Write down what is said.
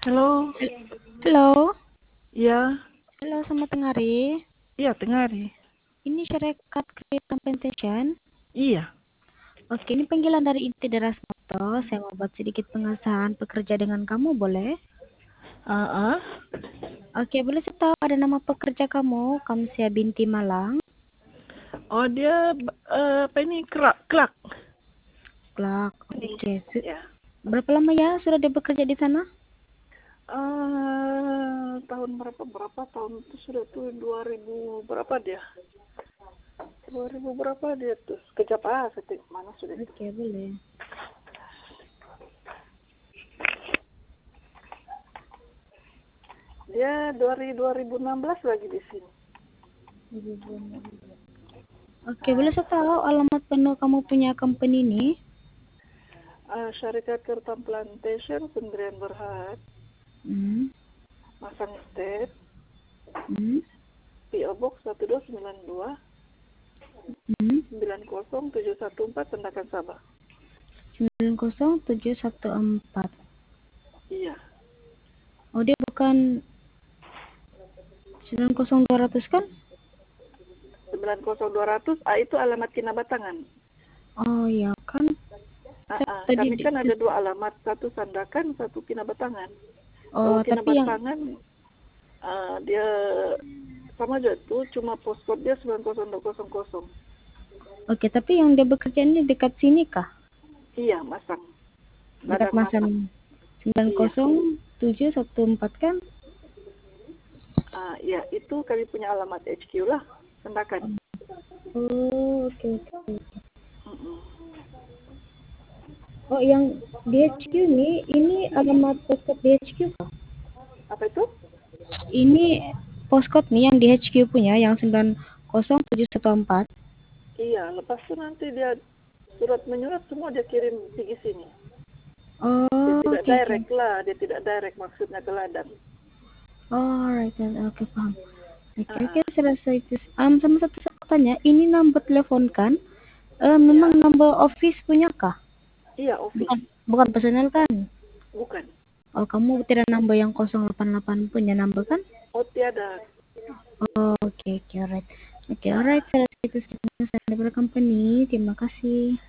Halo, Halo, iya, halo selamat tengah hari. iya dengar. Ini Syarikat Create Compensation. Iya, Oke, ini panggilan dari Inti Deras Moto. Saya mau buat sedikit pengesahan pekerja dengan kamu, boleh? ah, Oke, boleh saya tahu ada nama pekerja kamu, Kamsia binti Malang. oh dia apa ini kelak Klak. ini, Oke, ya. berapa lama ya sudah dia bekerja di sana? Tahun berapa tahun itu sudah tuh 2000 berapa dia? 2000 berapa dia tuh? Kejap saya mana sudah itu? Oke, boleh. Dia 2016 lagi di sini. Oke, boleh saya tahu alamat penuh kamu punya company ini? Syarikat Kertam Plantation, Sendirian Berhad, Hmm. Masang Estate, Hmm. PO Box 1292 Hmm. 90714 Tendakan Sabah. 90714. Iya. Oh, dia bukan 90200 kan? 90200 itu alamat Kinabatangan. Oh iya kan, saya tadi Kami kan ada dua alamat, satu Sandakan, satu Kinabatangan. Kalau oh tapi yang Kinabatangan dia sama aja tuh, cuma postcode dia 90200. oke, tapi yang dia bekerja ini dekat sini kah? Iya, Masang. Dekat Ladang Masam Masang. Iya. 90714 kan? Ya, itu kami punya alamat HQ lah, Sandakan. Oh, oke oke. Mm-mm. Oh, yang DHQ ini alamat postcode DHQ kah? Apa itu? Ini postcode nih yang DHQ punya yang 90714. Iya, lepas itu nanti dia surat menyurat semua dia kirim pergi sini. Dia Oh, tidak oke oke. direct lah, dia tidak direct maksudnya ke ladang. Oh, right, oke paham. Oke Ah, oke, selesai itu. Sama satu saya tanya, ini nomor telepon kan? Memang ya, nomor office punya kah? iya office, Bukan, bukan personal kan? bukan. Oh, kamu tidak nambah yang 088 punya nambah kan? Oh tiada. Oh, oke, oke, alright. Oke, alright, Ah, saya itu sekitar dari company. Terima kasih.